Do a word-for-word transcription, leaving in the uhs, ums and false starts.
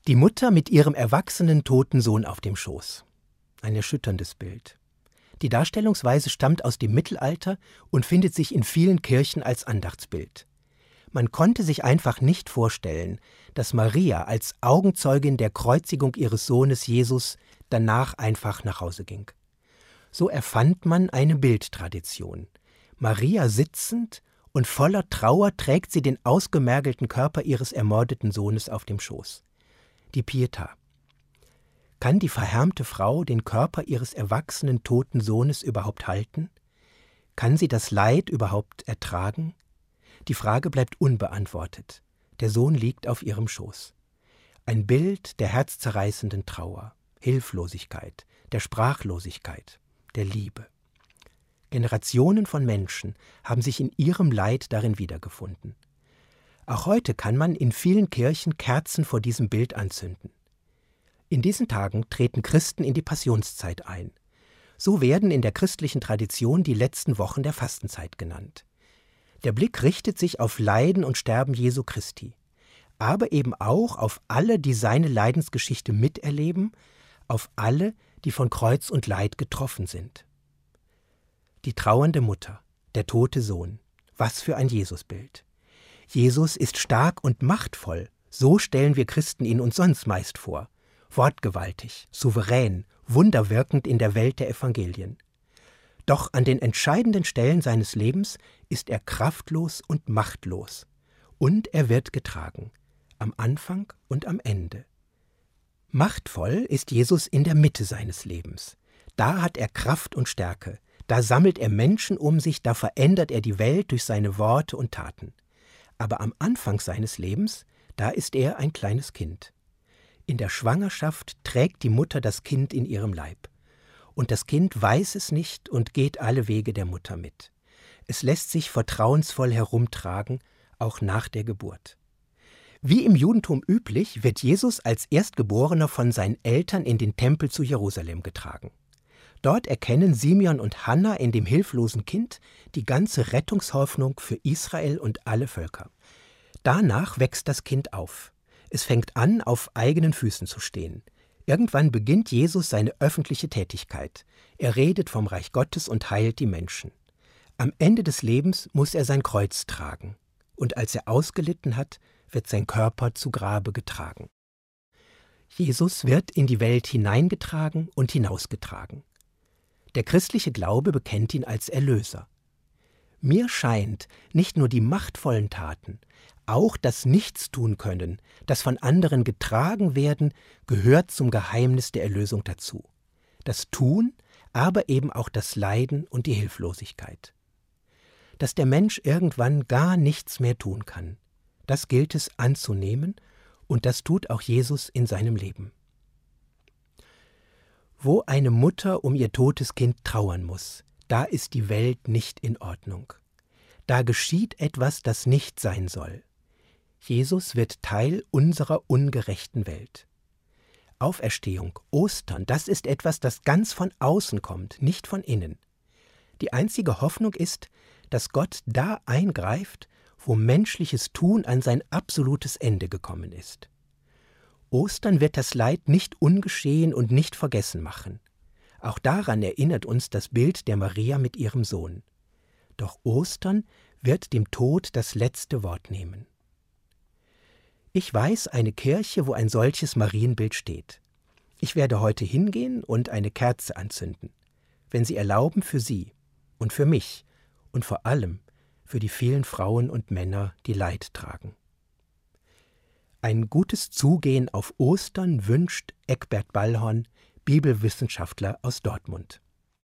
Die Mutter mit ihrem erwachsenen toten Sohn auf dem Schoß. Ein erschütterndes Bild. Die Darstellungsweise stammt aus dem Mittelalter und findet sich in vielen Kirchen als Andachtsbild. Man konnte sich einfach nicht vorstellen, dass Maria als Augenzeugin der Kreuzigung ihres Sohnes Jesus danach einfach nach Hause ging. So erfand man eine Bildtradition. Maria sitzend und voller Trauer trägt sie den ausgemergelten Körper ihres ermordeten Sohnes auf dem Schoß. Die Pietà. Kann die verhärmte Frau den Körper ihres erwachsenen toten Sohnes überhaupt halten? Kann sie das Leid überhaupt ertragen? Die Frage bleibt unbeantwortet. Der Sohn liegt auf ihrem Schoß. Ein Bild der herzzerreißenden Trauer, Hilflosigkeit, der Sprachlosigkeit, der Liebe. Generationen von Menschen haben sich in ihrem Leid darin wiedergefunden. Auch heute kann man in vielen Kirchen Kerzen vor diesem Bild anzünden. In diesen Tagen treten Christen in die Passionszeit ein. So werden in der christlichen Tradition die letzten Wochen der Fastenzeit genannt. Der Blick richtet sich auf Leiden und Sterben Jesu Christi, aber eben auch auf alle, die seine Leidensgeschichte miterleben, auf alle, die von Kreuz und Leid getroffen sind. Die trauernde Mutter, der tote Sohn, was für ein Jesusbild. Jesus ist stark und machtvoll, so stellen wir Christen ihn uns sonst meist vor. Wortgewaltig, souverän, wunderwirkend in der Welt der Evangelien. Doch an den entscheidenden Stellen seines Lebens ist er kraftlos und machtlos. Und er wird getragen, am Anfang und am Ende. Machtvoll ist Jesus in der Mitte seines Lebens. Da hat er Kraft und Stärke, da sammelt er Menschen um sich, da verändert er die Welt durch seine Worte und Taten. Aber am Anfang seines Lebens, da ist er ein kleines Kind. In der Schwangerschaft trägt die Mutter das Kind in ihrem Leib. Und das Kind weiß es nicht und geht alle Wege der Mutter mit. Es lässt sich vertrauensvoll herumtragen, auch nach der Geburt. Wie im Judentum üblich, wird Jesus als Erstgeborener von seinen Eltern in den Tempel zu Jerusalem getragen. Dort erkennen Simeon und Hanna in dem hilflosen Kind die ganze Rettungshoffnung für Israel und alle Völker. Danach wächst das Kind auf. Es fängt an, auf eigenen Füßen zu stehen. Irgendwann beginnt Jesus seine öffentliche Tätigkeit. Er redet vom Reich Gottes und heilt die Menschen. Am Ende des Lebens muss er sein Kreuz tragen. Und als er ausgelitten hat, wird sein Körper zu Grabe getragen. Jesus wird in die Welt hineingetragen und hinausgetragen. Der christliche Glaube bekennt ihn als Erlöser. Mir scheint, nicht nur die machtvollen Taten, auch das Nichtstun-Können, das von anderen getragen werden, gehört zum Geheimnis der Erlösung dazu. Das Tun, aber eben auch das Leiden und die Hilflosigkeit. Dass der Mensch irgendwann gar nichts mehr tun kann, das gilt es anzunehmen, und das tut auch Jesus in seinem Leben. Wo eine Mutter um ihr totes Kind trauern muss, da ist die Welt nicht in Ordnung. Da geschieht etwas, das nicht sein soll. Jesus wird Teil unserer ungerechten Welt. Auferstehung, Ostern, das ist etwas, das ganz von außen kommt, nicht von innen. Die einzige Hoffnung ist, dass Gott da eingreift, wo menschliches Tun an sein absolutes Ende gekommen ist. Ostern wird das Leid nicht ungeschehen und nicht vergessen machen. Auch daran erinnert uns das Bild der Maria mit ihrem Sohn. Doch Ostern wird dem Tod das letzte Wort nehmen. Ich weiß eine Kirche, wo ein solches Marienbild steht. Ich werde heute hingehen und eine Kerze anzünden, wenn Sie erlauben, für Sie und für mich und vor allem für die vielen Frauen und Männer, die Leid tragen. Ein gutes Zugehen auf Ostern wünscht Eckbert Ballhorn, Bibelwissenschaftler aus Dortmund.